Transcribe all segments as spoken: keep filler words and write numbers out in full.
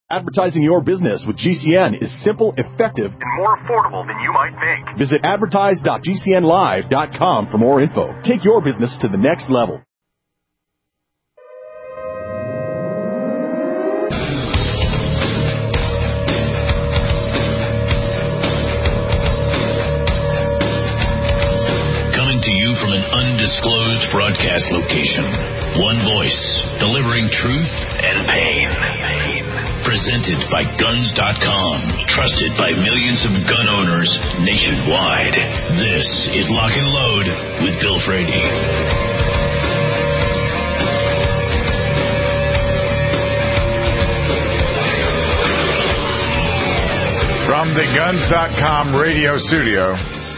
Advertising your business with G C N is simple, effective, and more affordable than you might think. Visit advertise dot g c n live dot com for more info. Take your business to the next level. Coming to you from an undisclosed broadcast location. One voice, delivering truth and pain. Presented by guns dot com, trusted by millions of gun owners nationwide. This is Lock and Load with Bill Frady. From the guns dot com radio studio,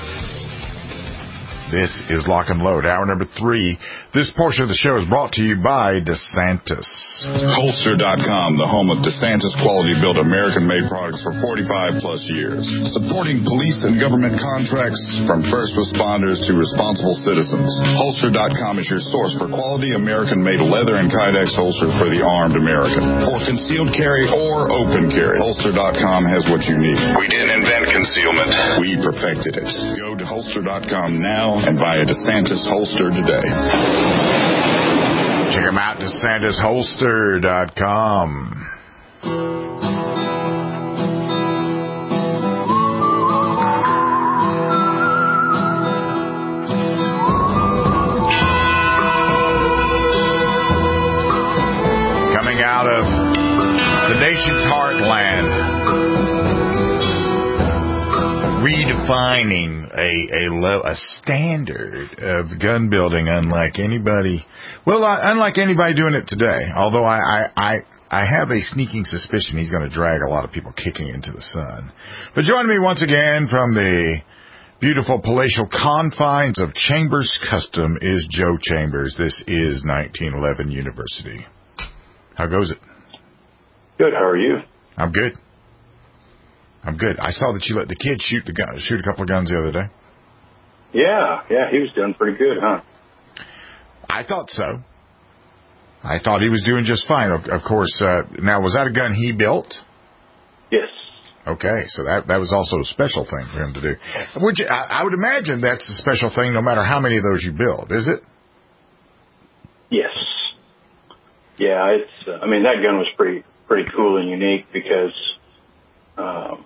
this is Lock and Load, hour number three. This portion of the show is brought to you by DeSantis. Holster dot com, the home of DeSantis quality-built American-made products for forty-five plus years. Supporting police and government contracts from first responders to responsible citizens. Holster dot com is your source for quality American-made leather and Kydex holsters for the armed American. For concealed carry or open carry, Holster dot com has what you need. We didn't invent concealment. We perfected it. Go to Holster dot com now and buy a DeSantis holster today. Check them out, DeSantis Holster dot com. Coming out of the nation's heartland, redefining a a, lo- a standard of gun building unlike anybody, well, uh, unlike anybody doing it today. Although I, I, I, I have a sneaking suspicion he's going to drag a lot of people kicking into the sun. But joining me once again from the beautiful palatial confines of Chambers Custom is Joe Chambers. This is nineteen eleven University. How goes it? Good. How are you? I'm good. I'm good. I saw that you let the kid shoot the gun, shoot a couple of guns the other day. Yeah, yeah, he was doing pretty good, huh? I thought so. I thought he was doing just fine. Of, of course, uh, now, was that a gun he built? Yes. Okay, so that that was also a special thing for him to do. Would you, I, I would imagine that's a special thing no matter how many of those you build, is it? Yes. Yeah, it's. Uh, I mean, that gun was pretty pretty cool and unique because um,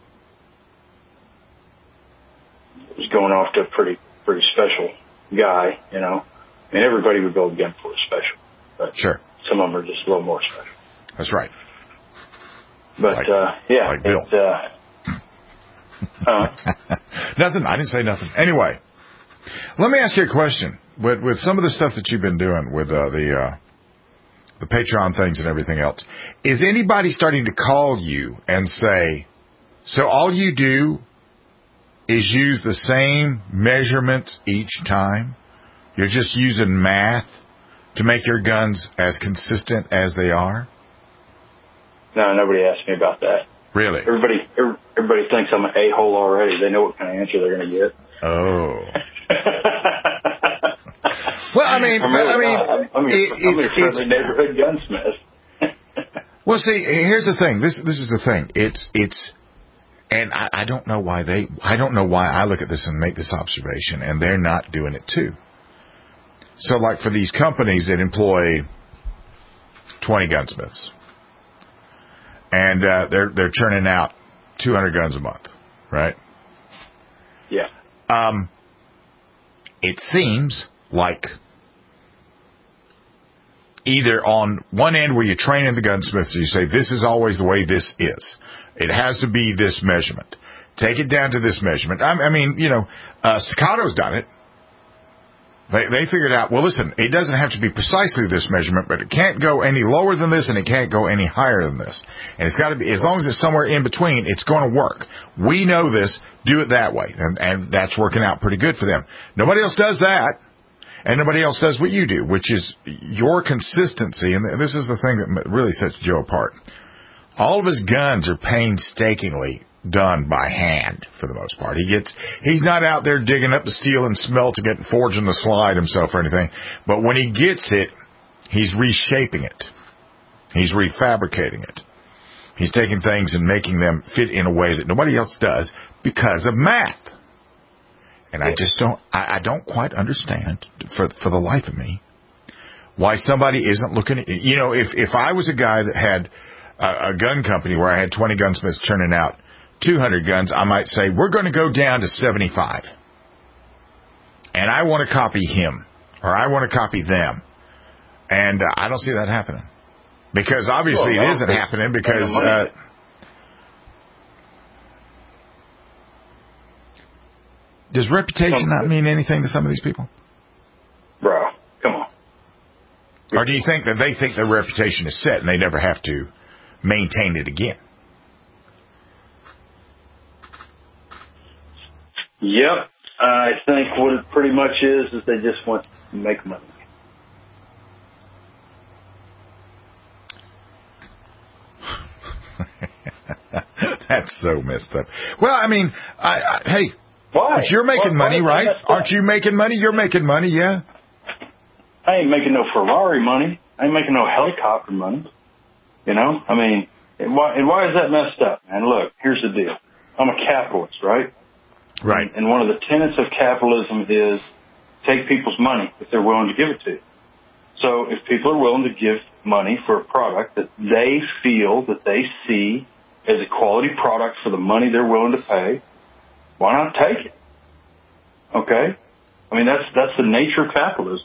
it was going off to a pretty pretty special guy, you know. I mean, everybody would build a gun for a special, but sure, some of them are just a little more special. That's right. But like, uh, yeah, like Bill. it, uh, uh, nothing. I didn't say nothing. Anyway, let me ask you a question. With with some of the stuff that you've been doing with uh, the uh, the Patreon things and everything else, is anybody starting to call you and say, so all you do is use the same measurements each time? You're just using math to make your guns as consistent as they are? No, nobody asked me about that. Really? Everybody, everybody thinks I'm an a-hole already. They know what kind of answer they're going to get. Oh. Well, I mean, I'm really I mean, not. I'm, I'm, it, a, I'm it's, a friendly it's, neighborhood gunsmith. Well, see, here's the thing. This this is the thing. It's it's, and I, I don't know why they. I don't know why I look at this and make this observation, and they're not doing it too. So, like for these companies that employ twenty gunsmiths, and uh, they're they're churning out two hundred guns a month, right? Yeah. Um. It seems like either on one end where you're training the gunsmiths, you say, this is always the way this is. It has to be this measurement. Take it down to this measurement. I, I mean, you know, uh, Staccato's done it. They, they figured out, well, listen, it doesn't have to be precisely this measurement, but it can't go any lower than this and it can't go any higher than this. And it's got to be, as long as it's somewhere in between, it's going to work. We know this. Do it that way. And, and that's working out pretty good for them. Nobody else does that. And nobody else does what you do, which is your consistency. And this is the thing that really sets Joe apart. All of his guns are painstakingly done by hand for the most part. He gets, he's not out there digging up the steel and smelting it and forging the slide himself or anything. But when he gets it, he's reshaping it. He's refabricating it. He's taking things and making them fit in a way that nobody else does because of math. And I just don't, I, I don't quite understand for for the life of me why somebody isn't looking at, you know, if, if I was a guy that had a, a gun company where I had twenty gunsmiths churning out two hundred guns, I might say, we're going to go down to seventy-five. And I want to copy him, or I want to copy them. And uh, I don't see that happening. Because obviously well, it isn't happening because... Uh, does reputation not mean anything to some of these people? Bro, come on. Or do you think that they think their reputation is set and they never have to maintain it again? Yep. I think what it pretty much is, is they just want to make money. That's so messed up. Well, I mean, I, I, hey, why? But you're making why, money, why right? Aren't you making money? You're making money, yeah. I ain't making no Ferrari money. I ain't making no helicopter money. You know, I mean, and why, and why is that messed up? And look, here's the deal. I'm a capitalist, right? Right. And, and one of the tenets of capitalism is take people's money if they're willing to give it to you. So if people are willing to give money for a product that they feel that they see as a quality product for the money they're willing to pay, why not take it? Okay? I mean, that's that's the nature of capitalism.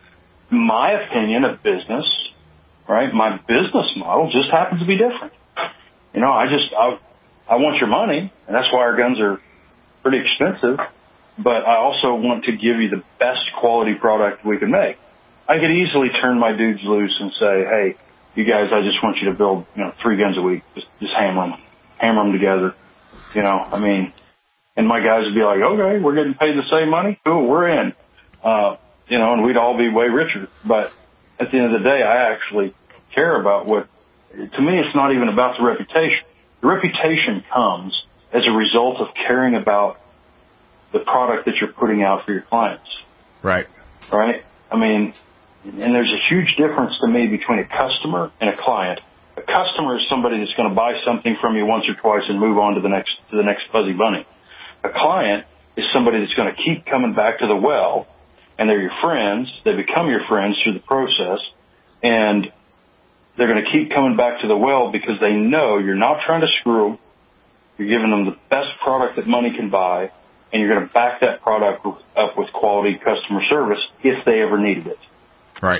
My opinion of business, right, my business model just happens to be different. You know, I just, I, I want your money, and that's why our guns are pretty expensive, but I also want to give you the best quality product we can make. I could easily turn my dudes loose and say, hey, you guys, I just want you to build, you know, three guns a week. Just, just hammer them, hammer them together. You know, I mean, and my guys would be like, okay, we're getting paid the same money. Cool, we're in. Uh, you know, and we'd all be way richer. But at the end of the day, I actually care about what, to me, it's not even about the reputation. The reputation comes as a result of caring about the product that you're putting out for your clients. Right. Right? I mean, and there's a huge difference to me between a customer and a client. A customer is somebody that's going to buy something from you once or twice and move on to the next to the next fuzzy bunny. A client is somebody that's going to keep coming back to the well, and they're your friends. They become your friends through the process, and they're going to keep coming back to the well because they know you're not trying to screw them. You're giving them the best product that money can buy, and you're going to back that product up with quality customer service if they ever needed it. Right.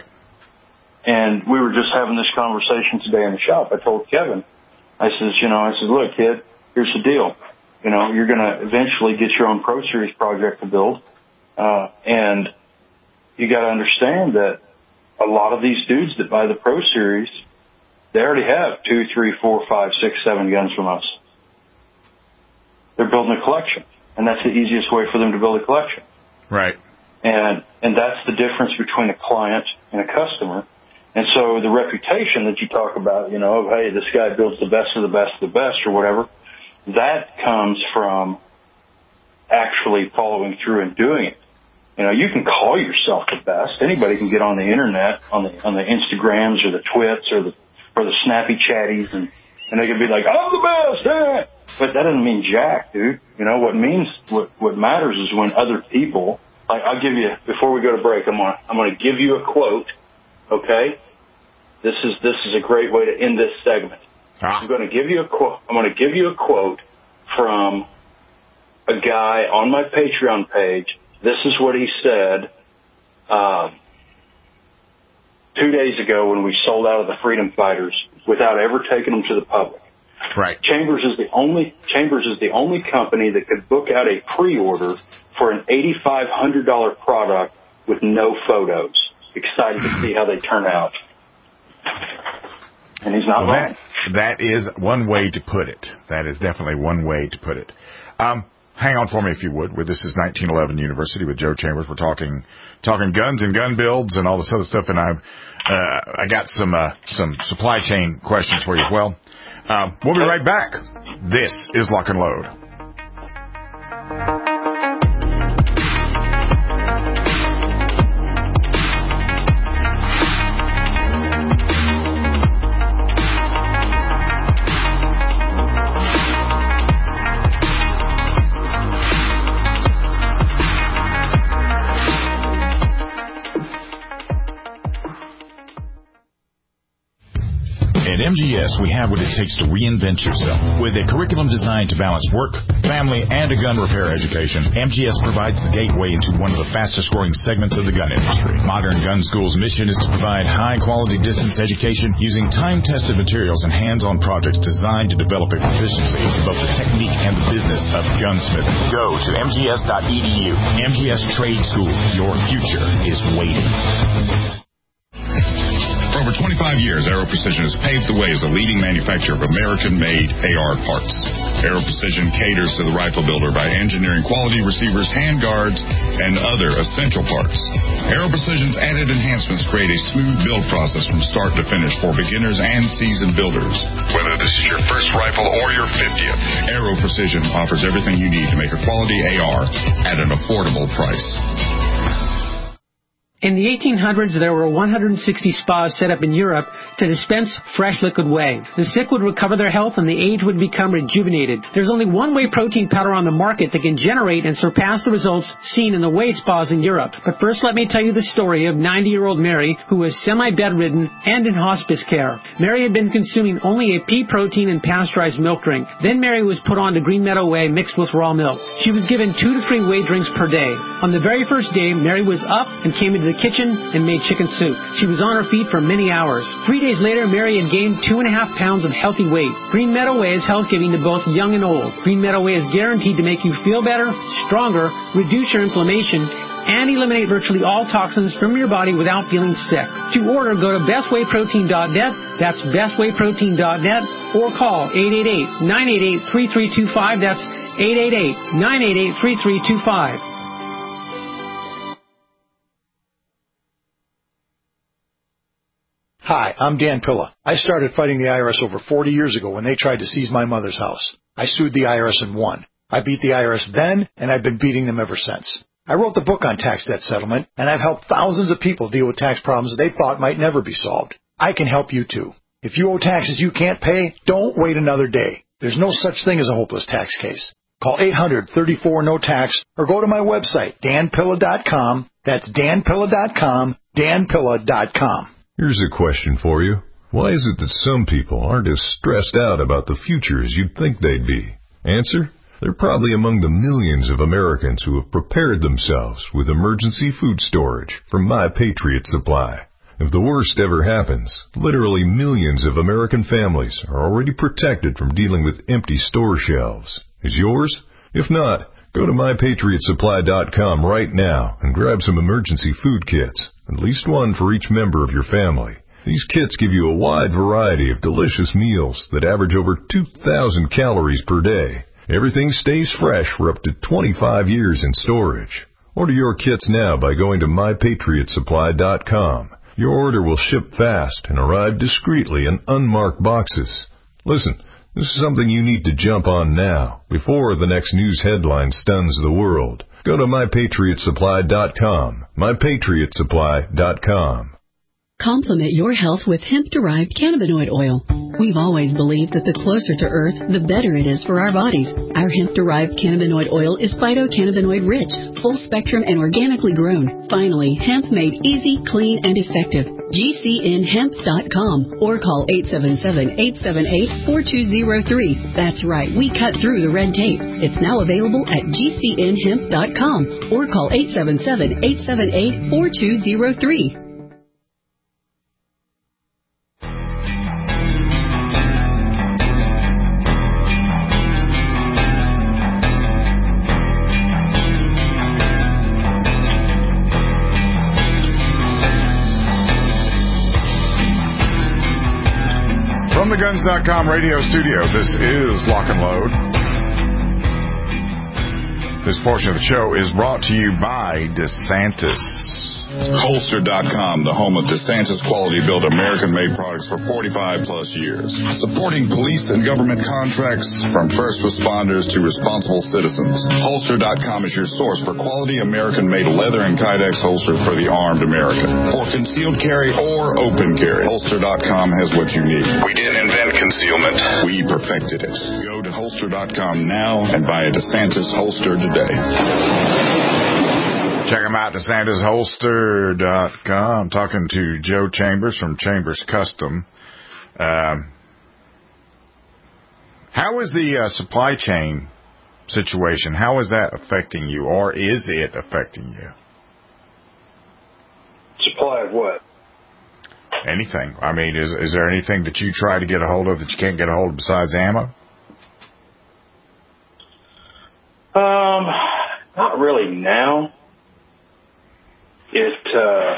And we were just having this conversation today in the shop. I told Kevin, I says, you know, I said, look, kid, here's the deal. You know, you're going to eventually get your own Pro Series project to build. Uh, and you got to understand that a lot of these dudes that buy the Pro Series, they already have two, three, four, five, six, seven guns from us. They're building a collection. And that's the easiest way for them to build a collection. Right. And, and that's the difference between a client and a customer. And so the reputation that you talk about, you know, of, hey, this guy builds the best of the best of the best or whatever, that comes from actually following through and doing it. You know, you can call yourself the best. Anybody can get on the internet, on the on the Instagrams or the Twits or the or the Snappy Chatties, and, and they can be like, I'm the best, eh? But that doesn't mean jack, dude. You know, what means, what, what matters is when other people, like, I'll give you, before we go to break, I'm gonna, I'm gonna give you a quote, okay? This is, this is a great way to end this segment. Ah. I'm gonna give you a quote, I'm gonna give you a quote from a guy on my Patreon page. This is what he said, uh, two days ago when we sold out of the Freedom Fighters without ever taking them to the public. Right. Chambers is the only Chambers is the only company that could book out a pre-order for an eighty-five hundred dollars product with no photos. Excited to see how they turn out. And he's not well, wrong. That, that is one way to put it. That is definitely one way to put it. Um, hang on for me if you would. This is nineteen eleven University with Joe Chambers. We're talking talking guns and gun builds and all this other stuff. And I've uh, I got some uh, some supply chain questions for you as well. Um, we'll be right back. This is Lock and Load. M G S, we have what it takes to reinvent yourself. With a curriculum designed to balance work, family, and a gun repair education, M G S provides the gateway into one of the fastest-growing segments of the gun industry. Modern Gun School's mission is to provide high-quality distance education using time-tested materials and hands-on projects designed to develop a proficiency in both the technique and the business of gunsmithing. Go to M G S dot E D U. M G S Trade School. Your future is waiting. For over twenty-five years, Aero Precision has paved the way as a leading manufacturer of American-made A R parts. Aero Precision caters to the rifle builder by engineering quality receivers, handguards, and other essential parts. Aero Precision's added enhancements create a smooth build process from start to finish for beginners and seasoned builders. Whether this is your first rifle or your fiftieth, Aero Precision offers everything you need to make a quality A R at an affordable price. In the eighteen hundreds, there were one hundred sixty spas set up in Europe to dispense fresh liquid whey. The sick would recover their health and the aged would become rejuvenated. There's only one whey protein powder on the market that can generate and surpass the results seen in the whey spas in Europe. But first, let me tell you the story of ninety-year-old Mary, who was semi-bedridden and in hospice care. Mary had been consuming only a pea protein and pasteurized milk drink. Then Mary was put on to Green Meadow Whey mixed with raw milk. She was given two to three whey drinks per day. On the very first day, Mary was up and came into the kitchen and made chicken soup. She was on her feet for many hours. Three days later, Mary had gained two and a half pounds of healthy weight. Green Meadow Whey is health-giving to both young and old. Green Meadow Whey is guaranteed to make you feel better, stronger, reduce your inflammation, and eliminate virtually all toxins from your body without feeling sick. To order, go to best whey protein dot net, that's best whey protein dot net, or call eight eight eight, nine eight eight, three three two five, that's eight eight eight, nine eight eight, three three two five. Hi, I'm Dan Pilla. I started fighting the I R S over forty years ago when they tried to seize my mother's house. I sued the I R S and won. I beat the I R S then, and I've been beating them ever since. I wrote the book on tax debt settlement, and I've helped thousands of people deal with tax problems they thought might never be solved. I can help you too. If you owe taxes you can't pay, don't wait another day. There's no such thing as a hopeless tax case. Call eight hundred, thirty-four, no tax, or go to my website, dan pilla dot com. That's dan pilla dot com, dan pilla dot com. Here's a question for you. Why is it that some people aren't as stressed out about the future as you'd think they'd be? Answer? They're probably among the millions of Americans who have prepared themselves with emergency food storage from My Patriot Supply. If the worst ever happens, literally millions of American families are already protected from dealing with empty store shelves. Is yours? If not, go to my patriot supply dot com right now and grab some emergency food kits, at least one for each member of your family. These kits give you a wide variety of delicious meals that average over two thousand calories per day. Everything stays fresh for up to twenty-five years in storage. Order your kits now by going to my patriot supply dot com. Your order will ship fast and arrive discreetly in unmarked boxes. Listen, this is something you need to jump on now, before the next news headline stuns the world. Go to my patriot supply dot com. my patriot supply dot com. Complement your health with hemp-derived cannabinoid oil. We've always believed that the closer to Earth, the better it is for our bodies. Our hemp-derived cannabinoid oil is phytocannabinoid-rich, full-spectrum, and organically grown. Finally, hemp made easy, clean, and effective. G C N hemp dot com or call eight seven seven, eight seven eight, four two zero three. That's right, we cut through the red tape. It's now available at G C N hemp dot com or call eight seven seven, eight seven eight, four two zero three. From the guns dot com radio studio, this is Lock and Load. This portion of the show is brought to you by DeSantis. Holster dot com, the home of DeSantis quality built American-made products for forty-five plus years. Supporting police and government contracts from first responders to responsible citizens. Holster dot com is your source for quality American-made leather and Kydex holsters for the armed American. For concealed carry or open carry, Holster dot com has what you need. We didn't invent concealment. We perfected it. Go to Holster dot com now and buy a DeSantis holster today. Check them out, DeSantis holster dot com. I'm talking to Joe Chambers from Chambers Custom. Um, How is the uh, supply chain situation? How is that affecting you, or is it affecting you? Supply of what? Anything. I mean, is is there anything that you try to get a hold of that you can't get a hold of besides ammo? Um, not really now. It, uh,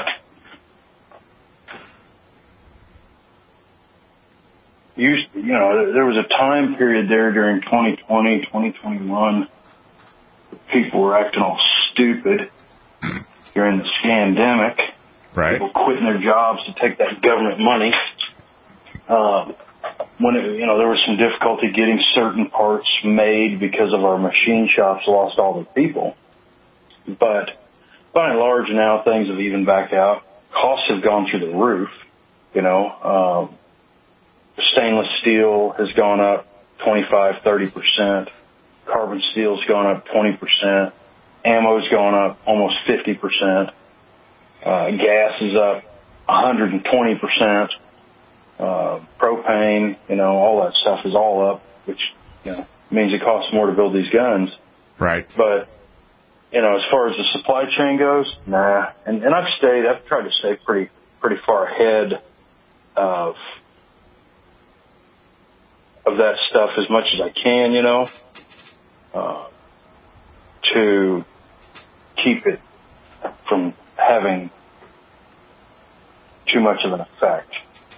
used, you know, there was a time period there during twenty twenty, twenty twenty-one, people were acting all stupid during the scandemic. Right. People quitting their jobs to take that government money. Um, when it, you know, there was some difficulty getting certain parts made because of our machine shops lost all their people. But by and large now things have evened back out. Costs have gone through the roof. You know, um, stainless steel has gone up twenty-five, thirty percent. Carbon steel's gone up twenty percent. Ammo's gone up almost fifty percent. Uh, gas is up one hundred twenty percent. Uh, propane, you know, all that stuff is all up, which, you know, means it costs more to build these guns. Right. But, you know, as far as the supply chain goes, nah. And, and I've stayed, I've tried to stay pretty, pretty far ahead of, of that stuff as much as I can, you know, uh, to keep it from having too much of an effect.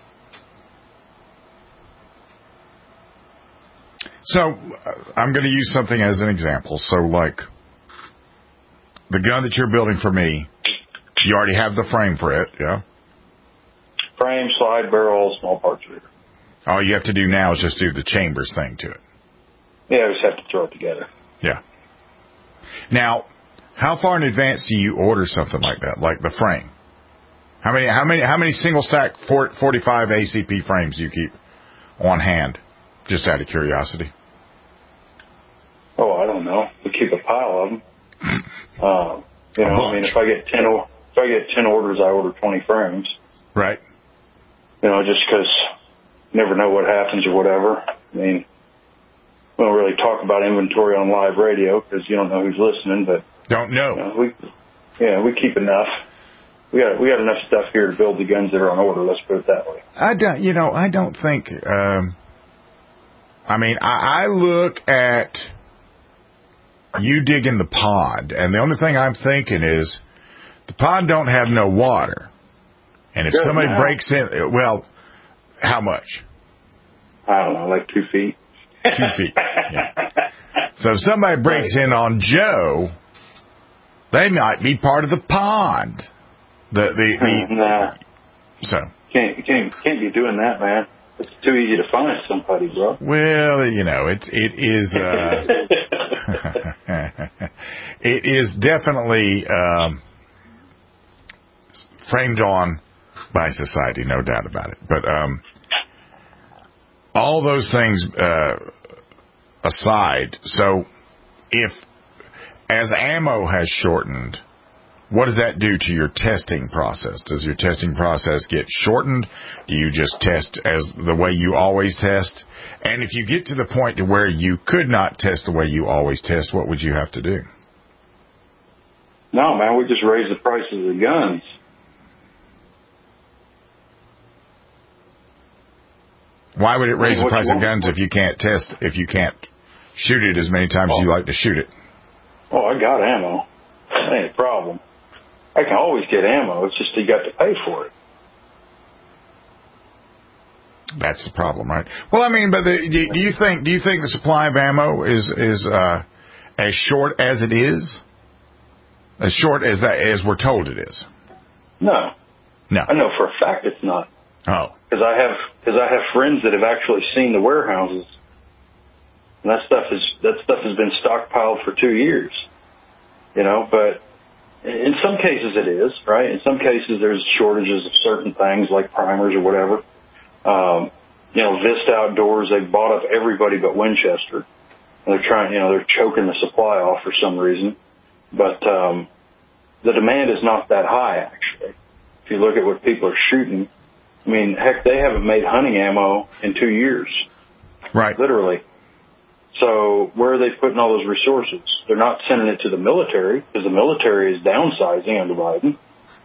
So uh, I'm going to use something as an example. So, like, the gun that you're building for me, you already have the frame for it, yeah? Frame, slide, barrel, small parts reader. All you have to do now is just do the chambers thing to it. Yeah, we just have to throw it together. Yeah. Now, how far in advance do you order something like that, like the frame? How many, how many, how many single stack forty-five A C P frames do you keep on hand? Just out of curiosity. Oh, I don't know. We keep a pile of them. uh, you know, I mean, if I get ten, if I get ten orders, I order twenty frames. Right. You know, just because you never know what happens or whatever. I mean, we don't really talk about inventory on live radio because you don't know who's listening. But don't know. You know we, yeah, we keep enough. We got we got enough stuff here to build the guns that are on order. Let's put it that way. I don't. You know, I don't think. Um, I mean, I, I look at you digging the pond, and the only thing I'm thinking is the pond don't have no water. And if Good, somebody now. breaks in, well, how much? I don't know, like two feet. Two feet. Yeah. So if somebody breaks in on Joe, they might be part of the pond. The the, the nah. So can't can't can't be doing that, man. It's too easy to find somebody, bro. Well, you know, it's it is uh, it is definitely um, framed on by society, no doubt about it. But um, all those things uh, aside, so if as ammo has shortened, what does that do to your testing process? Does your testing process get shortened? Do you just test as the way you always test? And if you get to the point to where you could not test the way you always test, what would you have to do? No, man, we just raise the prices of the guns. Why would it raise I mean, the price of want? guns if you can't test, if you can't shoot it as many times oh. as you like to shoot it? Oh, I got ammo. That ain't a problem. I can always get ammo. It's just you got to pay for it. That's the problem, right? Well, I mean, but the, do, do you think do you think the supply of ammo is is uh, as short as it is, as short as that as we're told it is? No, no. I know for a fact it's not. Oh, because I have because I have friends that have actually seen the warehouses, and that stuff is that stuff has been stockpiled for two years. You know, but. In some cases it is, right? In some cases there's shortages of certain things like primers or whatever. Um, you know, Vista Outdoors, they've bought up everybody but Winchester. And they're trying, you know, they're choking the supply off for some reason. But um, the demand is not that high, actually. If you look at what people are shooting, I mean, heck, they haven't made hunting ammo in two years. Right. Literally. So where are they putting all those resources? They're not sending it to the military because the military is downsizing under Biden.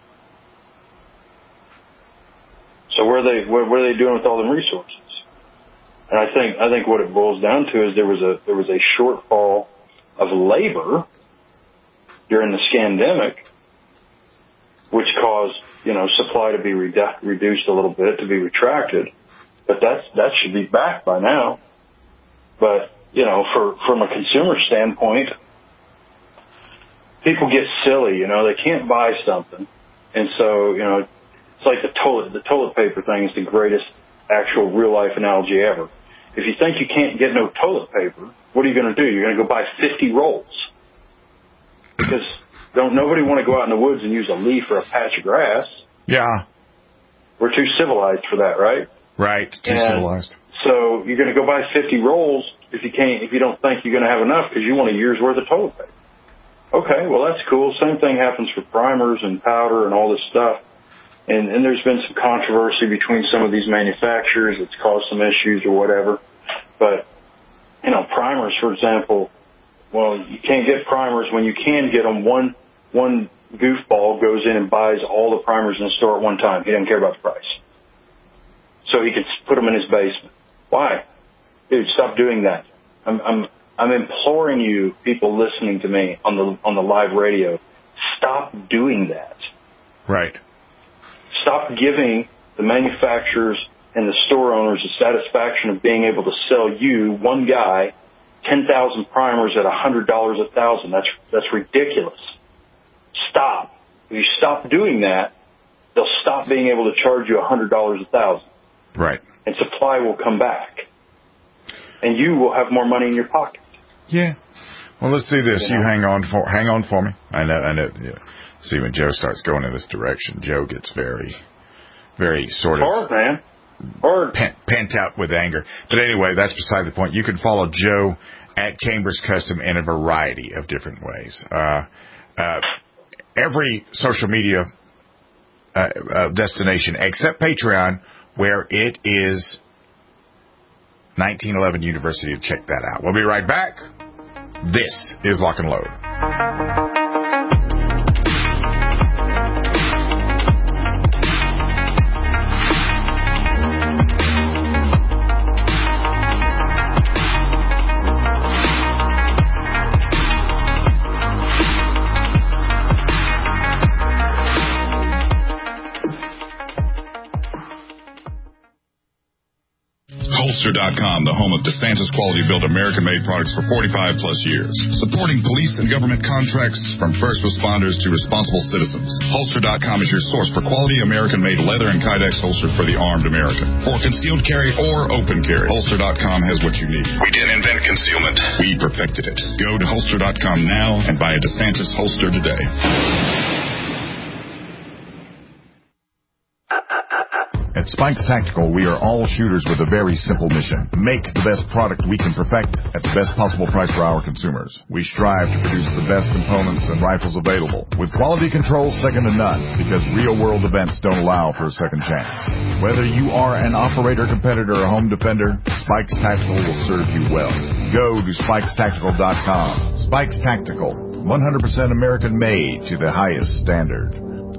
So where are they what, what are they doing with all them resources? And I think I think what it boils down to is there was a there was a shortfall of labor during the scandemic, which caused, you know, supply to be redu- reduced a little bit, to be retracted. But that's that should be back by now. But, you know, for from a consumer standpoint, people get silly, you know, they can't buy something. And so, you know, it's like the toilet the toilet paper thing is the greatest actual real life analogy ever. If you think you can't get no toilet paper, what are you going to do? You're going to go buy fifty rolls. Because don't nobody want to go out in the woods and use a leaf or a patch of grass. Yeah. We're too civilized for that, right? Right. Too and civilized. So you're going to go buy fifty rolls if you can't, if you don't think you're going to have enough because you want a year's worth of toilet paper. Okay, well, that's cool. Same thing happens for primers and powder and all this stuff. And, and there's been some controversy between some of these manufacturers. It's caused some issues or whatever. But, you know, primers, for example, well, you can't get primers. When you can get them, one one goofball goes in and buys all the primers in the store at one time. He doesn't care about the price. So he can put them in his basement. Why? Dude, stop doing that. I'm I'm I'm imploring you, people listening to me on the on the live radio, stop doing that. Right. Stop giving the manufacturers and the store owners the satisfaction of being able to sell you, one guy, ten thousand primers at one hundred dollars a thousand. That's that's ridiculous. Stop. If you stop doing that, they'll stop being able to charge you one hundred dollars a thousand. Right. And supply will come back. And you will have more money in your pocket. Yeah. Well, let's do this. You, you know? hang on for hang on for me. I know. I know. Yeah. See, when Joe starts going in this direction, Joe gets very, very sort of hard, man. Hard. Pent, pent out with anger. But anyway, that's beside the point. You can follow Joe at Chambers Custom in a variety of different ways. Uh, uh, every social media uh, uh, destination except Patreon, where it is nineteen eleven University. Check that out. We'll be right back. This is Lock and Load. Holster dot com, the home of DeSantis quality-built American-made products for forty-five plus years. Supporting police and government contracts from first responders to responsible citizens. Holster dot com is your source for quality American-made leather and Kydex holsters for the armed American. For concealed carry or open carry, Holster dot com has what you need. We didn't invent concealment. We perfected it. Go to Holster dot com now and buy a DeSantis holster today. At Spikes Tactical, we are all shooters with a very simple mission. Make the best product we can perfect at the best possible price for our consumers. We strive to produce the best components and rifles available, with quality control second to none, because real-world events don't allow for a second chance. Whether you are an operator, competitor, or home defender, Spikes Tactical will serve you well. Go to Spikes Tactical dot com. Spikes Tactical, one hundred percent American-made to the highest standard.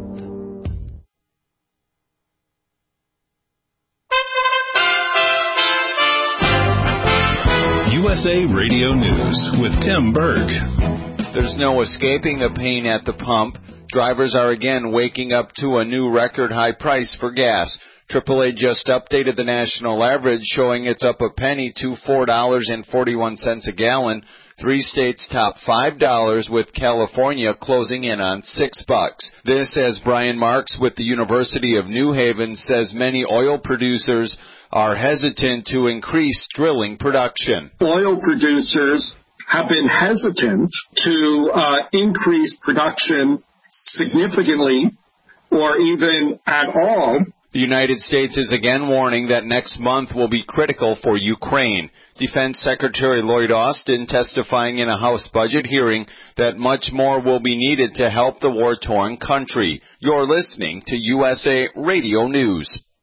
U S A Radio News with Tim Berg. There's no escaping the pain at the pump. Drivers are again waking up to a new record high price for gas. triple A just updated the national average, showing it's up a penny to four dollars and forty-one cents a gallon. Three states top five dollars, with California closing in on six bucks. This, as Brian Marks with the University of New Haven says, many oil producers are hesitant to increase drilling production. Oil producers have been hesitant to uh, increase production significantly or even at all. The United States is again warning that next month will be critical for Ukraine. Defense Secretary Lloyd Austin testifying in a House budget hearing that much more will be needed to help the war-torn country. You're listening to U S A Radio News.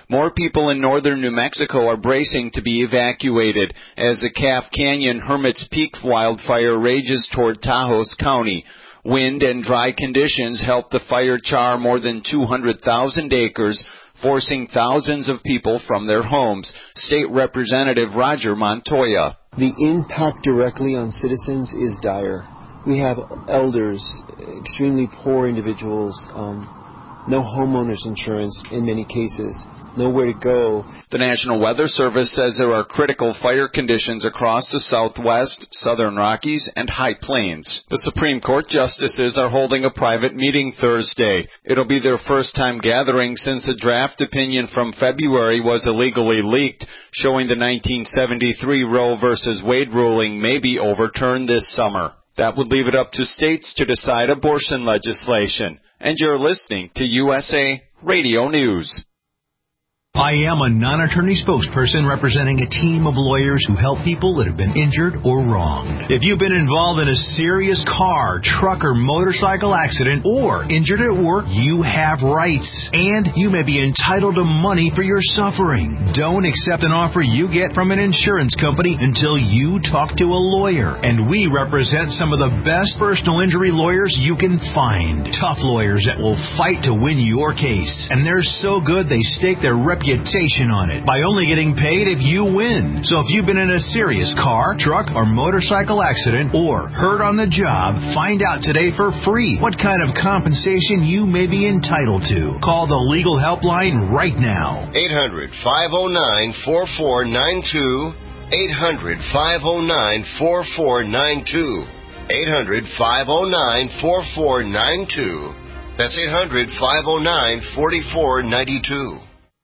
More people in northern New Mexico are bracing to be evacuated as the Calf Canyon Hermit's Peak wildfire rages toward Tahoe County. Wind and dry conditions helped the fire char more than two hundred thousand acres, forcing thousands of people from their homes. State Representative Roger Montoya. The impact directly on citizens is dire. We have elders, extremely poor individuals, um, no homeowners insurance in many cases, nowhere to go. The National Weather Service says there are critical fire conditions across the Southwest, Southern Rockies, and High Plains. The Supreme Court justices are holding a private meeting Thursday. It'll be their first time gathering since a draft opinion from February was illegally leaked, showing the nineteen seventy-three Roe v. Wade ruling may be overturned this summer. That would leave it up to states to decide abortion legislation. And you're listening to U S A Radio News. I am a non-attorney spokesperson representing a team of lawyers who help people that have been injured or wronged. If you've been involved in a serious car, truck, or motorcycle accident or injured at work, you have rights, and you may be entitled to money for your suffering. Don't accept an offer you get from an insurance company until you talk to a lawyer, and we represent some of the best personal injury lawyers you can find. Tough lawyers that will fight to win your case, and they're so good they stake their reputation on it by only getting paid if you win. So if you've been in a serious car, truck, or motorcycle accident or hurt on the job, find out today for free what kind of compensation you may be entitled to. Call the legal helpline right now. eight hundred, five oh nine, four four nine two. eight hundred, five oh nine, four four nine two. eight hundred, five oh nine, four four nine two. That's eight hundred, five oh nine, four four nine two.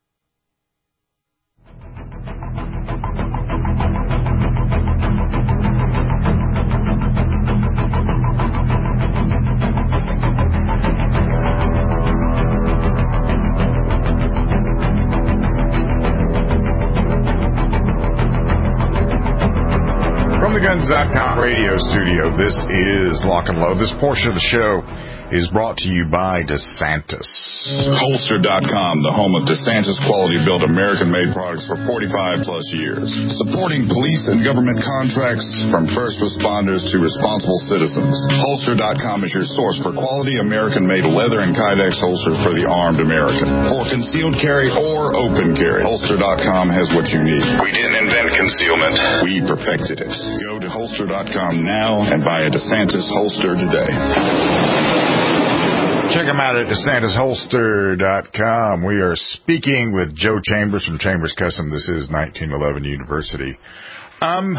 From the Guns dot com radio studio, this is Lock and Load. This portion of the show is brought to you by DeSantis. Holster dot com, the home of DeSantis quality-built American-made products for forty-five plus years. Supporting police and government contracts from first responders to responsible citizens. Holster dot com is your source for quality American-made leather and Kydex holsters for the armed American. For concealed carry or open carry, Holster dot com has what you need. We didn't invent concealment. We perfected it. Go to Holster dot com now and buy a DeSantis holster today. Check them out at DeSantis Holster dot com. We are speaking with Joe Chambers from Chambers Custom. This is nineteen eleven University. Um,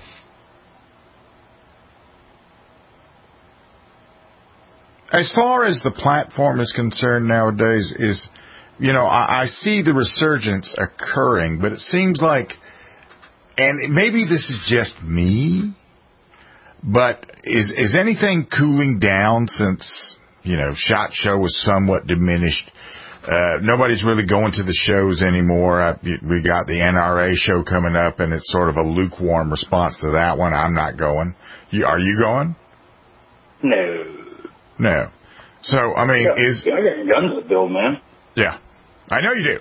as far as the platform is concerned nowadays, is, you know, I, I see the resurgence occurring, but it seems like, and maybe this is just me, but is is anything cooling down since, you know, SHOT Show was somewhat diminished? Uh, nobody's really going to the shows anymore. I, we got the N R A show coming up, and it's sort of a lukewarm response to that one. I'm not going. You, are you going? No. No. So, I mean, yeah, is... I got guns to build, man. Yeah. I know you do.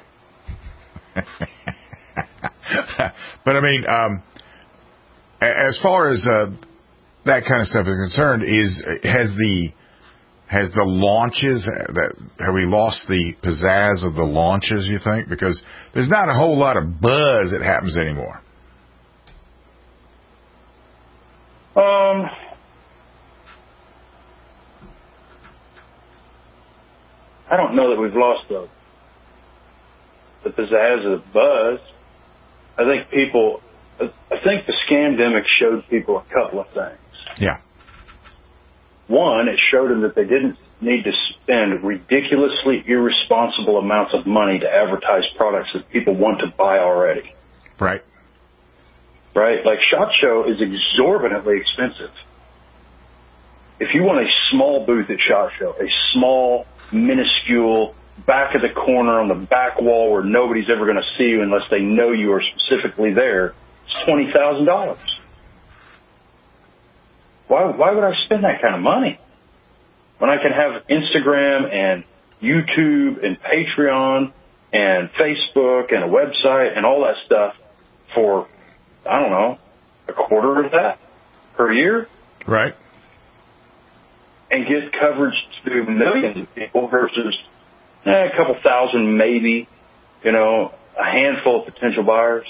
But, I mean, um, as far as uh, that kind of stuff is concerned, is has the... Has the launches, that have we lost the pizzazz of the launches, you think? Because there's not a whole lot of buzz that happens anymore. Um, I don't know that we've lost the, the pizzazz of the buzz. I think people, I think the scamdemic showed people a couple of things. Yeah. One, it showed them that they didn't need to spend ridiculously irresponsible amounts of money to advertise products that people want to buy already. Right. Right? Like SHOT Show is exorbitantly expensive. If you want a small booth at SHOT Show, a small, minuscule, back of the corner on the back wall where nobody's ever going to see you unless they know you are specifically there, it's twenty thousand dollars. Why, why would I spend that kind of money when I can have Instagram and YouTube and Patreon and Facebook and a website and all that stuff for, I don't know, a quarter of that per year. Right. And get coverage to millions of people versus eh, a couple thousand, maybe, you know, a handful of potential buyers.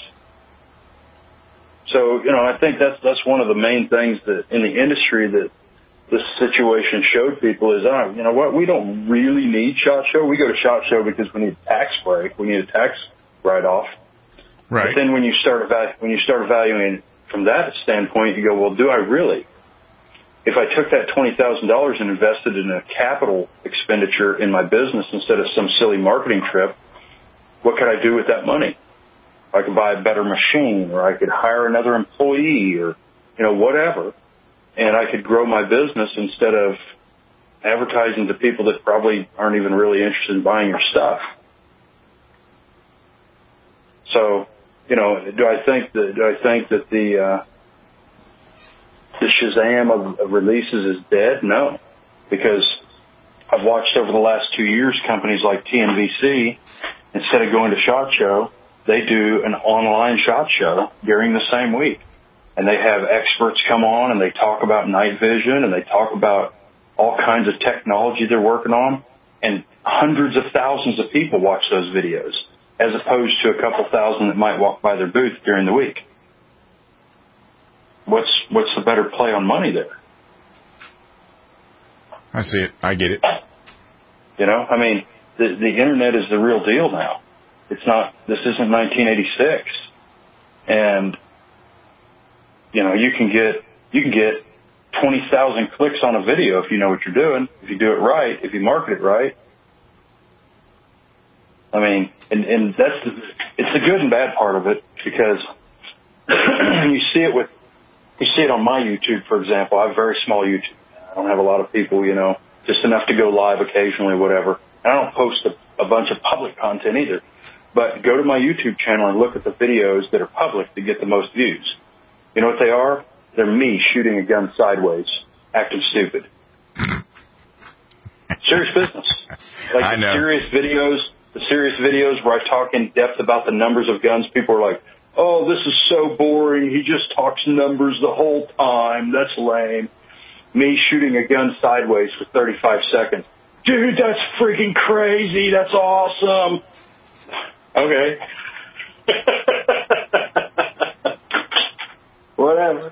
So, you know, I think that's that's one of the main things that in the industry that this situation showed people is, oh, you know what, we don't really need SHOT Show. We go to SHOT Show because we need a tax break. We need a tax write-off. Right. But then when you start evalu- when you start evaluating from that standpoint, you go, well, do I really? If I took that twenty thousand dollars and invested in a capital expenditure in my business instead of some silly marketing trip, what could I do with that money? I could buy a better machine, or I could hire another employee, or, you know, whatever. And I could grow my business instead of advertising to people that probably aren't even really interested in buying your stuff. So, you know, do I think that, do I think that the, uh, the Shazam of, of releases is dead? No, because I've watched over the last two years companies like T N V C, instead of going to SHOT Show, they do an online SHOT Show during the same week. And they have experts come on and they talk about night vision and they talk about all kinds of technology they're working on. And hundreds of thousands of people watch those videos as opposed to a couple thousand that might walk by their booth during the week. What's, what's the better play on money there? I see it. I get it. You know, I mean, the, the internet is the real deal now. It's not, this isn't nineteen eighty-six. And, you know, you can get, you can get twenty thousand clicks on a video if you know what you're doing, if you do it right, if you market it right. I mean, and, and that's the, it's the good and bad part of it, because you see it with, you see it on my YouTube, for example. I have very small YouTube. I don't have a lot of people, you know, just enough to go live occasionally, whatever. And I don't post a, a bunch of public content either. But go to my YouTube channel and look at the videos that are public to get the most views. You know what they are? They're me shooting a gun sideways, acting stupid. Serious business. Like I the know. serious videos, the serious videos where I talk in depth about the numbers of guns, people are like, oh, this is so boring. He just talks numbers the whole time. That's lame. Me shooting a gun sideways for thirty-five seconds. Dude, that's freaking crazy. That's awesome. Okay. Whatever.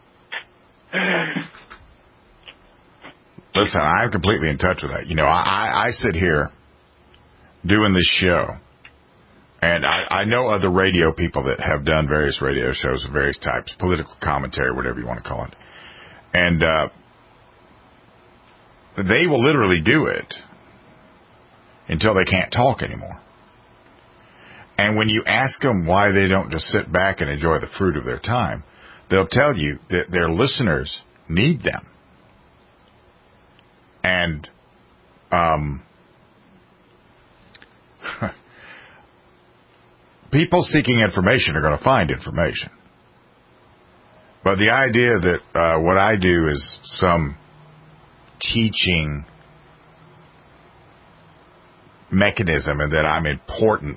Listen, I'm completely in touch with that. You know, I, I sit here doing this show, and I, I know other radio people that have done various radio shows of various types, political commentary, whatever you want to call it. And uh, they will literally do it until they can't talk anymore. And when you ask them why they don't just sit back and enjoy the fruit of their time, they'll tell you that their listeners need them. And um, people seeking information are going to find information. But the idea that uh, what I do is some teaching mechanism and that I'm important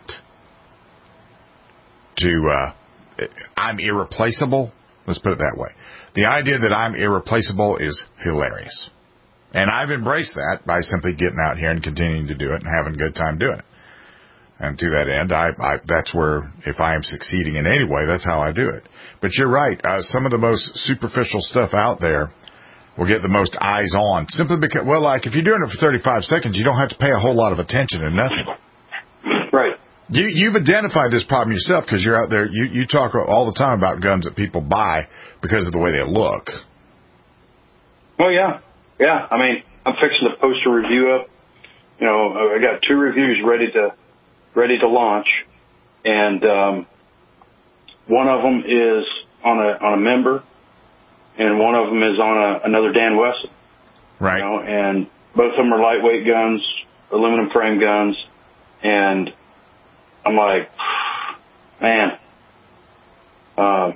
to, uh, I'm irreplaceable. Let's put it that way. The idea that I'm irreplaceable is hilarious. And I've embraced that by simply getting out here and continuing to do it and having a good time doing it. And to that end, I, I that's where, if I am succeeding in any way, that's how I do it. But you're right. Uh, some of the most superficial stuff out there will get the most eyes on. Simply because, well, like if you're doing it for thirty-five seconds, you don't have to pay a whole lot of attention to nothing. Right. You, you've identified this problem yourself because you're out there. You, you talk all the time about guns that people buy because of the way they look. Well, yeah. Yeah. I mean, I'm fixing to post a review up. You know, I got two reviews ready to ready to launch. And um, one of them is on a on a member, and one of them is on a, another Dan Wesson. Right. You know, and both of them are lightweight guns, aluminum frame guns, and I'm like, man, uh,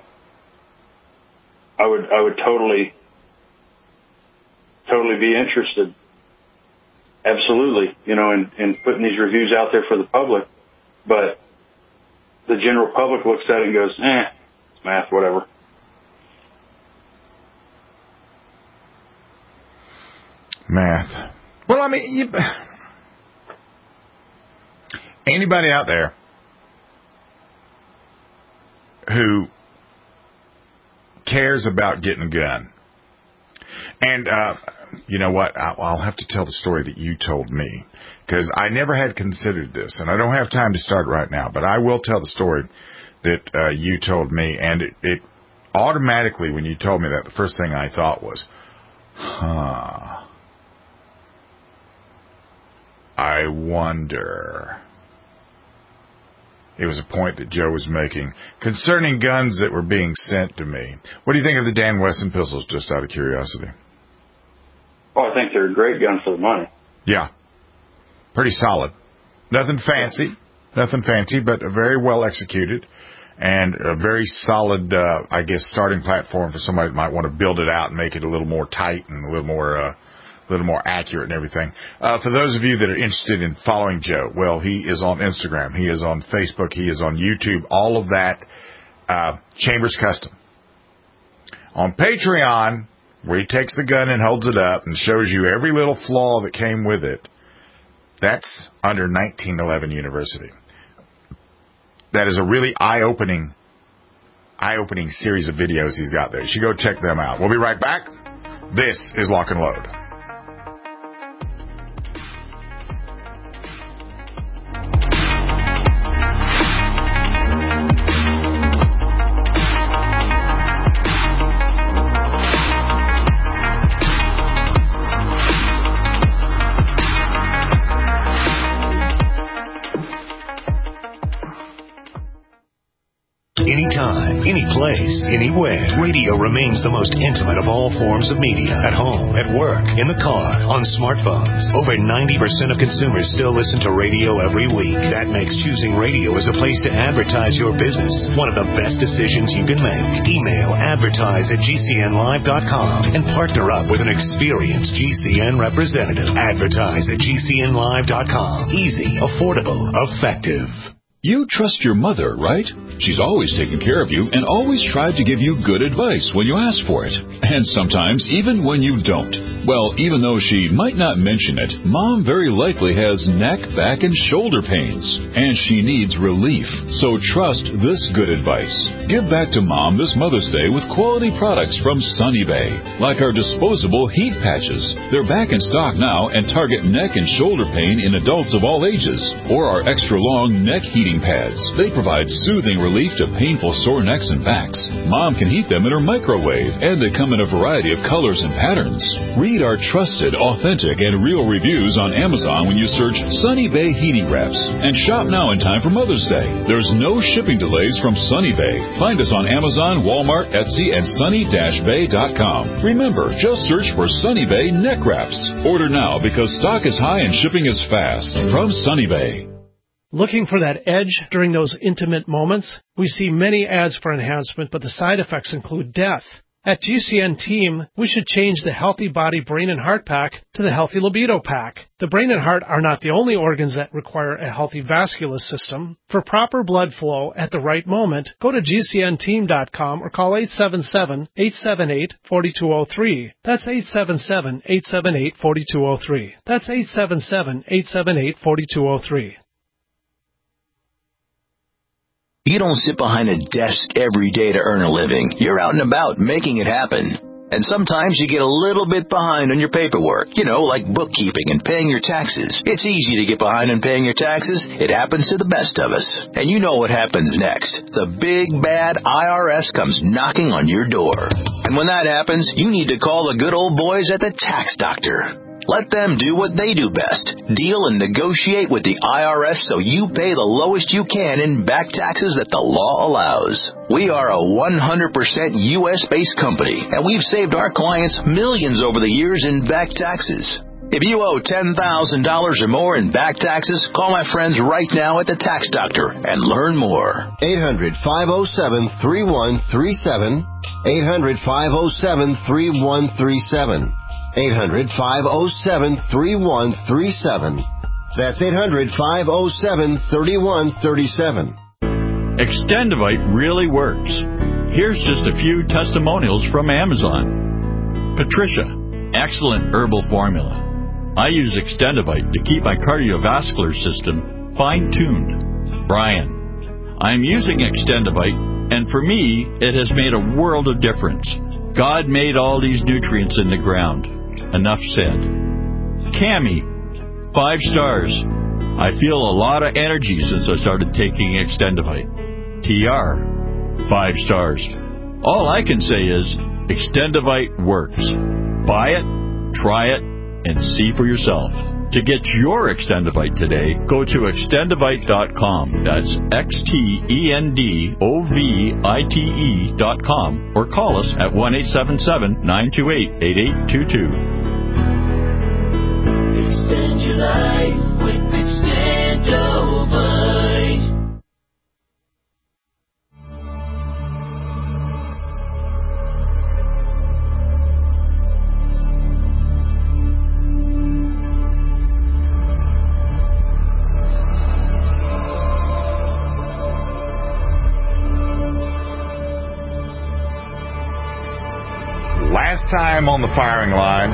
I would I would totally totally be interested. Absolutely, you know, in, in putting these reviews out there for the public. But the general public looks at it and goes, eh, it's math, whatever. Math. Well, I mean, you, anybody out there who cares about getting a gun, and uh, you know what, I'll have to tell the story that you told me, because I never had considered this, and I don't have time to start right now, but I will tell the story that uh, you told me, and it, it automatically, when you told me that, the first thing I thought was, huh, I wonder. It was a point that Joe was making concerning guns that were being sent to me. What do you think of the Dan Wesson pistols, just out of curiosity? Oh, I think they're a great gun for the money. Yeah. Pretty solid. Nothing fancy. Nothing fancy, but very well executed. And a very solid, uh, I guess, starting platform for somebody that might want to build it out and make it a little more tight and a little more... Uh, a little more accurate and everything. Uh, for those of you that are interested in following Joe, well, he is on Instagram. He is on Facebook. He is on YouTube. All of that, uh, Chambers Custom. On Patreon, where he takes the gun and holds it up and shows you every little flaw that came with it, that's under nineteen eleven University. That is a really eye-opening, eye-opening series of videos he's got there. You should go check them out. We'll be right back. This is Lock and Load. Anytime, any place, anywhere. Radio remains the most intimate of all forms of media. At home, at work, in the car, on smartphones. Over ninety percent of consumers still listen to radio every week. That makes choosing radio as a place to advertise your business one of the best decisions you can make. Email advertise at G C N live dot com and partner up with an experienced G C N representative. Advertise at G C N live dot com. Easy, affordable, effective. You trust your mother, right? She's always taken care of you and always tried to give you good advice when you ask for it. And sometimes even when you don't. Well, even though she might not mention it, Mom very likely has neck, back, and shoulder pains. And she needs relief. So trust this good advice. Give back to Mom this Mother's Day with quality products from Sunny Bay. Like our disposable heat patches. They're back in stock now and target neck and shoulder pain in adults of all ages. Or our extra long neck heating pads. They provide soothing relief to painful sore necks and backs. Mom can heat them in her microwave, and they come in a variety of colors and patterns. Read our trusted, authentic, and real reviews on Amazon when you search Sunny Bay Heating Wraps. And shop now in time for Mother's Day. There's no shipping delays from Sunny Bay. Find us on Amazon, Walmart, Etsy, and sunny dash bay dot com. Remember, just search for Sunny Bay Neck Wraps. Order now because stock is high and shipping is fast. From Sunny Bay. Looking for that edge during those intimate moments? We see many ads for enhancement, but the side effects include death. At G C N Team, we should change the Healthy Body, Brain, and Heart Pack to the Healthy Libido Pack. The brain and heart are not the only organs that require a healthy vascular system. For proper blood flow at the right moment, go to G C N team dot com or call eight seven seven, eight seven eight, four two zero three. That's eight seven seven, eight seven eight, four two zero three. That's eight seven seven, eight seven eight, four two zero three. You don't sit behind a desk every day to earn a living. You're out and about making it happen. And sometimes you get a little bit behind on your paperwork, you know, like bookkeeping and paying your taxes. It's easy to get behind on paying your taxes. It happens to the best of us. And you know what happens next. The big, bad I R S comes knocking on your door. And when that happens, you need to call the good old boys at the Tax Doctor. Let them do what they do best. Deal and negotiate with the I R S so you pay the lowest you can in back taxes that the law allows. We are a one hundred percent U S-based company, and we've saved our clients millions over the years in back taxes. If you owe ten thousand dollars or more in back taxes, call my friends right now at the Tax Doctor and learn more. eight hundred, five oh seven, three one three seven. eight hundred, five oh seven, three one three seven. eight hundred, five oh seven, three one three seven. That's eight hundred, five oh seven, three one three seven. Extendivite really works. Here's just a few testimonials from Amazon. Patricia, excellent herbal formula. I use Extendivite to keep my cardiovascular system fine-tuned. Brian, I'm using Extendivite, and for me, it has made a world of difference. God made all these nutrients in the ground. Enough said. Cammie, five stars. I feel a lot of energy since I started taking Extendivite. T R, five stars. All I can say is Extendivite works. Buy it, try it, and see for yourself. To get your Extendivite today, go to extendivite dot com. That's X T E N D O V I T E dot com, or call us at one eight seven seven, nine two eight, eight eight two two. Extend your life with Extendivite. Last time on the firing line,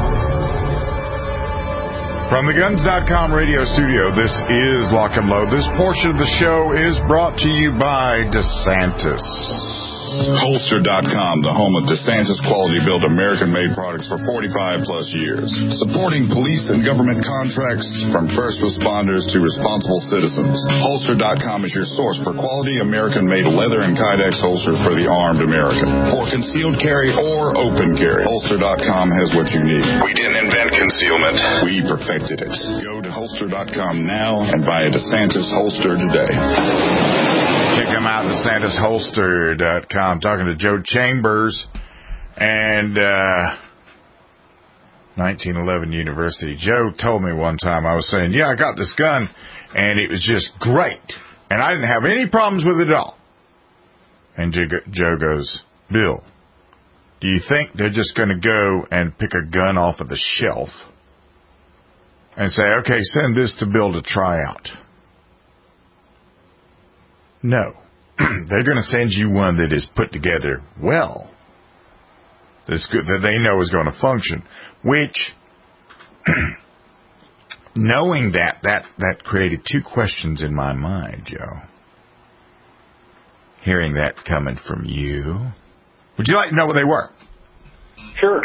from the guns dot com radio studio, this is Lock and Load. This portion of the show is brought to you by DeSantis. Holster dot com, the home of DeSantis quality-built American-made products for forty-five plus years. Supporting police and government contracts from first responders to responsible citizens. Holster dot com is your source for quality American-made leather and Kydex holsters for the armed American. For concealed carry or open carry, Holster dot com has what you need. We didn't invent concealment. We perfected it. Go to Holster dot com now and buy a DeSantis holster today. Check them out at DeSantis Holster dot com. Talking to Joe Chambers and uh, nineteen eleven University. Joe told me one time, I was saying, yeah, I got this gun, and it was just great. And I didn't have any problems with it at all. And Joe goes, Bill, do you think they're just going to go and pick a gun off of the shelf and say, okay, send this to Bill to try out? No. They're going to send you one that is put together well, that's good, that they know is going to function, which, knowing that, that, that created two questions in my mind, Joe. Hearing that coming from you. Would you like to know what they were? Sure.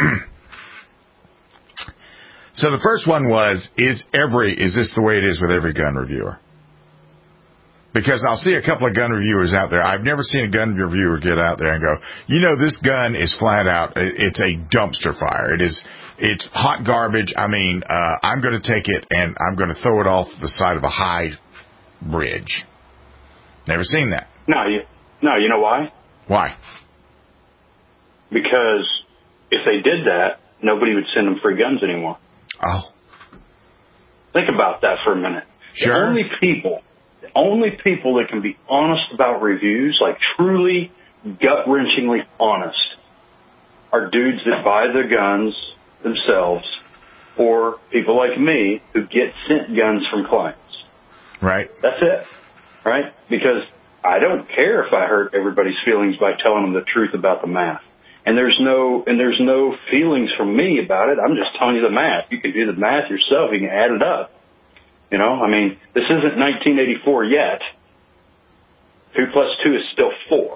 So the first one was, is every, is this the way it is with every gun reviewer? Because I'll see a couple of gun reviewers out there. I've never seen a gun reviewer get out there and go, you know, this gun is flat out, it's a dumpster fire. It is, it's hot garbage. I mean, uh, I'm going to take it and I'm going to throw it off the side of a high bridge. Never seen that. No, you, no, you know why? Why? Because if they did that, nobody would send them free guns anymore. Oh. Think about that for a minute. Sure. The only people... The only people that can be honest about reviews, like truly gut-wrenchingly honest, are dudes that buy their guns themselves or people like me who get sent guns from clients. Right. That's it. Right? Because I don't care if I hurt everybody's feelings by telling them the truth about the math. And there's no and there's no feelings from me about it. I'm just telling you the math. You can do the math yourself. You can add it up. You know, I mean, this isn't nineteen eighty-four yet. Two plus two is still four.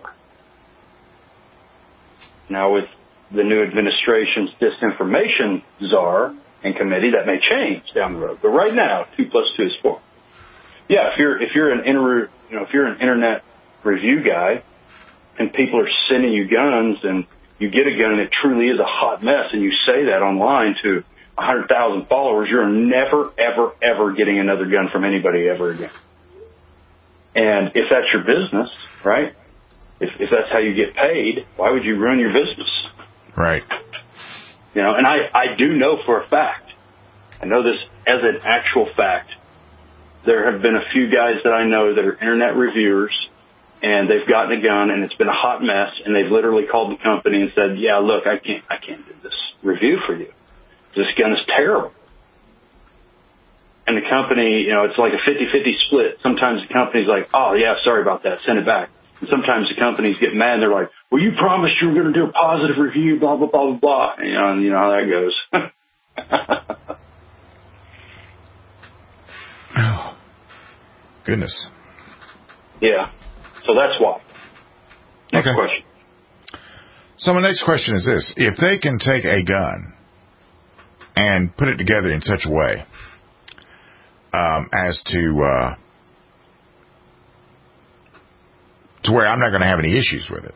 Now, with the new administration's disinformation czar and committee, that may change down the road. But right now, two plus two is four. Yeah, if you're if you're an inter, you know if you're an internet review guy, and people are sending you guns, and you get a gun and it truly is a hot mess, and you say that online to one hundred thousand followers, you're never, ever, ever getting another gun from anybody ever again. And if that's your business, right, if, if that's how you get paid, why would you ruin your business? Right. You know, and I, I do know for a fact, I know this as an actual fact, there have been a few guys that I know that are internet reviewers, and they've gotten a gun, and it's been a hot mess, and they've literally called the company and said, yeah, look, I can't, I can't do this review for you. This gun is terrible. and the company, you know, it's like a fifty-fifty split. Sometimes the company's like, oh, yeah, sorry about that, send it back. And sometimes the companies get mad and they're like, well, you promised you were going to do a positive review, blah, blah, blah, blah, blah. You know, and you know how that goes. Oh, goodness. Yeah. So that's why. Next okay. question. So my next question is this. If they can take a gun and put it together in such a way um, as to uh, to where I'm not going to have any issues with it,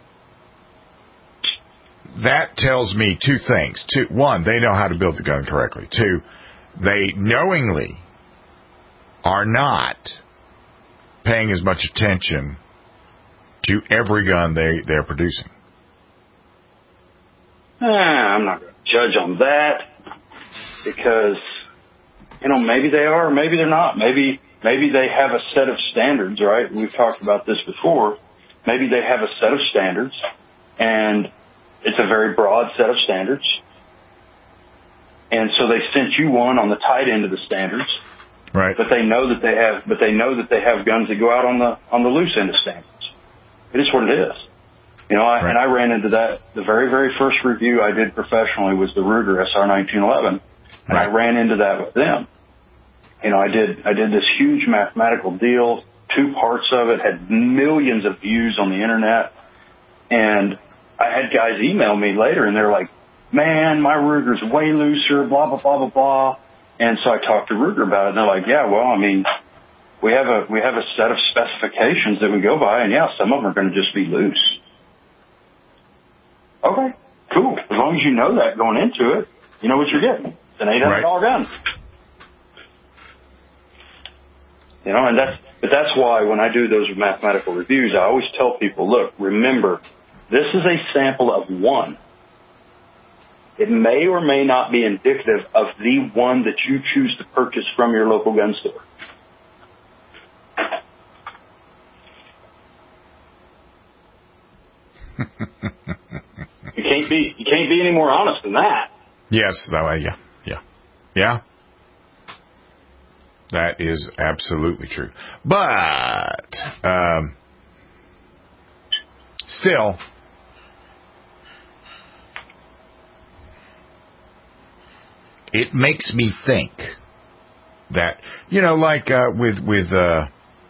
that tells me two things. Two, one, they know how to build the gun correctly. Two, they knowingly are not paying as much attention to every gun they, they're producing. Eh, I'm not going to judge on that because, you know, maybe they are, maybe they're not. Maybe maybe they have a set of standards, right? We've talked about this before. Maybe they have a set of standards, and it's a very broad set of standards. And so they sent you one on the tight end of the standards. Right. But they know that they have, but they know that they have guns that go out on the on the loose end of standards. It is what it is. You know, I, right. and I ran into that. The very, very first review I did professionally was the Ruger S R nineteen eleven, and right. I ran into that with them. You know, I did I did this huge mathematical deal, two parts of it, had millions of views on the internet, and I had guys email me later, and they're like, "Man, my Ruger's way looser, blah blah blah blah blah." And so I talked to Ruger about it, and they're like, "Yeah, well, I mean, we have a we have a set of specifications that we go by, and yeah, some of them are going to just be loose." Okay, cool. As long as you know that going into it, you know what you're getting. It's an eight hundred dollars right. gun. You know, and that's, but that's why when I do those mathematical reviews, I always tell people, look, remember, this is a sample of one. It may or may not be indicative of the one that you choose to purchase from your local gun store. You can't be you can't be any more honest than that. Yes, that way, yeah, yeah, yeah. That is absolutely true. But um, still, it makes me think that, you know, like uh, with with uh,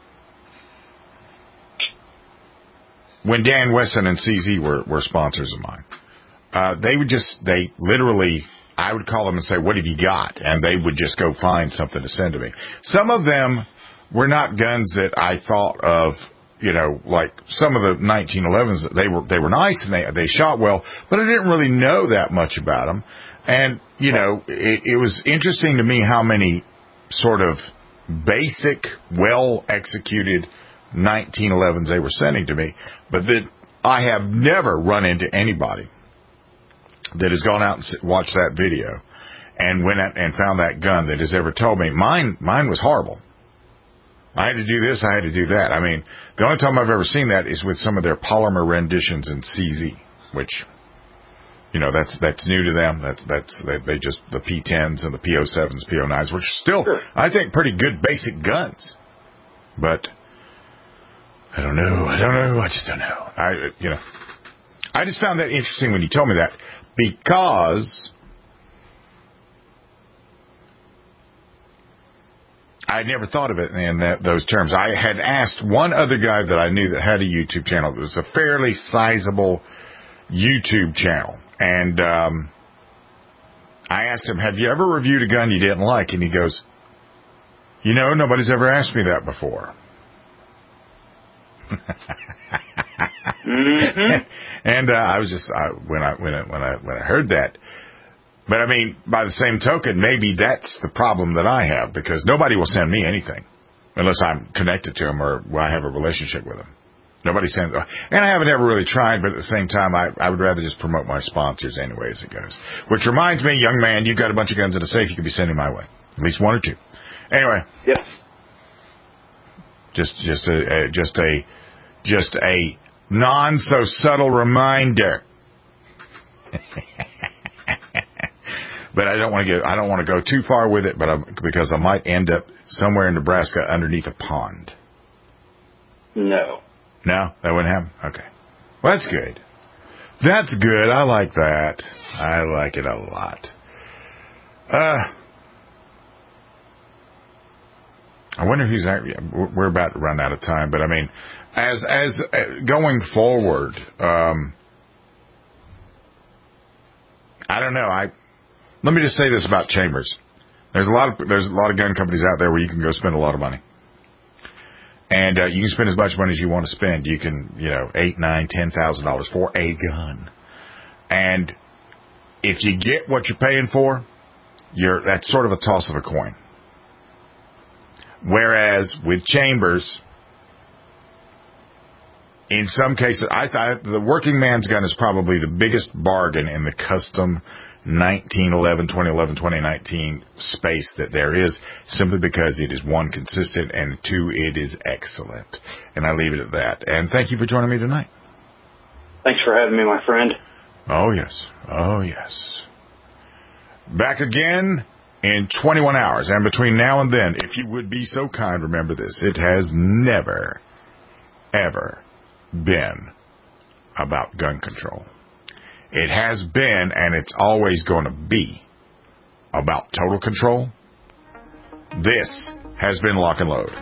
when Dan Wesson and C Z were, were sponsors of mine, uh, they would just, they literally, I would call them and say, what have you got? And they would just go find something to send to me. Some of them were not guns that I thought of, you know, like some of the nineteen elevens, they were, they were nice and they, they shot well, but I didn't really know that much about them. And, you know, it, it was interesting to me how many sort of basic, well-executed nineteen elevens they were sending to me, but that I have never run into anybody that has gone out and watched that video and went out and found that gun that has ever told me mine mine was horrible. I had to do this, I had to do that. I mean, the only time I've ever seen that is with some of their polymer renditions in C Z, which, you know, that's that's new to them. That's that's they, they just the P tens and the P oh sevens, P oh nines, which are still, sure. I think, pretty good basic guns. But I don't know. I don't know. I just don't know. I, you know, I just found that interesting when you told me that because I had never thought of it in that, those terms. I had asked one other guy that I knew that had a YouTube channel. It was a fairly sizable YouTube channel. And um, I asked him, have you ever reviewed a gun you didn't like? And he goes, you know, nobody's ever asked me that before. mm-hmm. And uh, I was just I, when I when I when I when I heard that, but I mean, by the same token, maybe that's the problem that I have because nobody will send me anything unless I'm connected to them or I have a relationship with them. Nobody sends, and I haven't ever really tried. But at the same time, I I would rather just promote my sponsors anyway as it goes. Which reminds me, young man, you've got a bunch of guns in a safe you could be sending my way, at least one or two. Anyway, yes, just just a, a just a. Just a non-so-subtle reminder. But but I don't want to get, I don't want to go too far with it, but I'm, because I might end up somewhere in Nebraska underneath a pond. No. No, that wouldn't happen. Okay, well, that's good. That's good. I like that. I like it a lot. Uh, I wonder who's actually, we're about to run out of time, but I mean, as, as uh, going forward, um, I don't know. I, let me just say this about Chambers. There's a lot of, there's a lot of gun companies out there where you can go spend a lot of money. And, uh, you can spend as much money as you want to spend. You can, you know, eight, nine, ten thousand dollars for a gun. And if you get what you're paying for, you're, that's sort of a toss of a coin. Whereas with Chambers, in some cases, I thought the working man's gun is probably the biggest bargain in the custom nineteen eleven, twenty eleven, twenty nineteen space that there is, simply because it is, one, consistent, and two, it is excellent. And I leave it at that. And thank you for joining me tonight. Thanks for having me, my friend. Oh, yes. Oh, yes. Back again in twenty-one hours. And between now and then, if you would be so kind, remember this. It has never, ever been about gun control. It has been, and it's always going to be, about total control. This has been Lock and Load.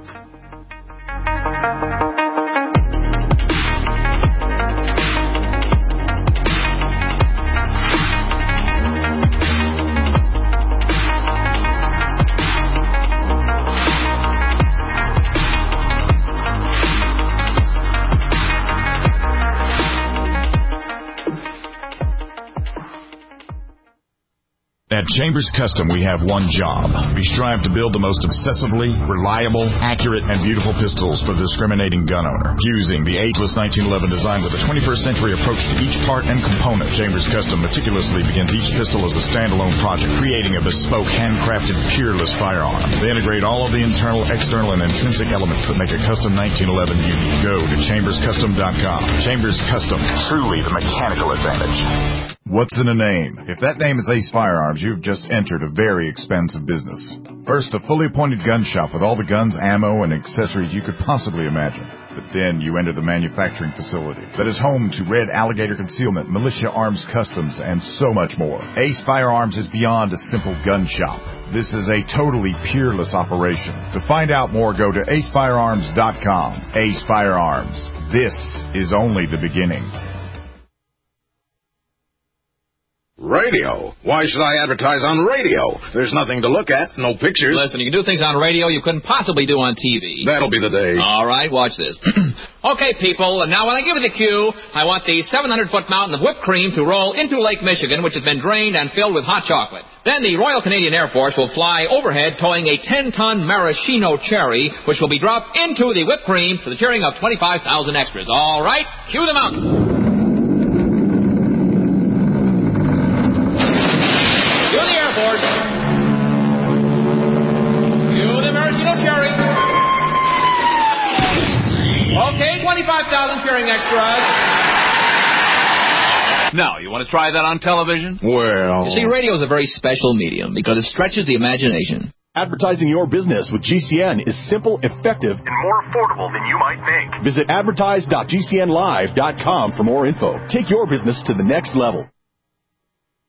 At Chambers Custom, we have one job. We strive to build the most obsessively reliable, accurate, and beautiful pistols for the discriminating gun owner. Fusing the ageless nineteen eleven design with a twenty-first century approach to each part and component, Chambers Custom meticulously begins each pistol as a standalone project, creating a bespoke, handcrafted, peerless firearm. They integrate all of the internal, external, and intrinsic elements that make a custom nineteen eleven unique. Go to chambers custom dot com. Chambers Custom, truly the mechanical advantage. What's in a name? If that name is Ace Firearms, you've just entered a very expensive business. First, a fully appointed gun shop with all the guns, ammo, and accessories you could possibly imagine. But then you enter the manufacturing facility that is home to Red Alligator Concealment, Militia Arms Customs, and so much more. Ace Firearms is beyond a simple gun shop. This is a totally peerless operation. To find out more, go to ace firearms dot com. Ace Firearms. This is only the beginning. Radio? Why should I advertise on radio? There's nothing to look at, no pictures. Listen, you can do things on radio you couldn't possibly do on T V. That'll be the day. All right, watch this. Okay, people, and now when I give you the cue, I want the seven hundred foot mountain of whipped cream to roll into Lake Michigan, which has been drained and filled with hot chocolate. Then the Royal Canadian Air Force will fly overhead towing a ten ton maraschino cherry, which will be dropped into the whipped cream for the cheering of twenty-five thousand extras. All right, cue the mountain. Okay, twenty-five thousand cheering extras. Now, you want to try that on television? Well... You see, radio is a very special medium because it stretches the imagination. Advertising your business with G C N is simple, effective, and more affordable than you might think. Visit advertise dot g c n live dot com for more info. Take your business to the next level.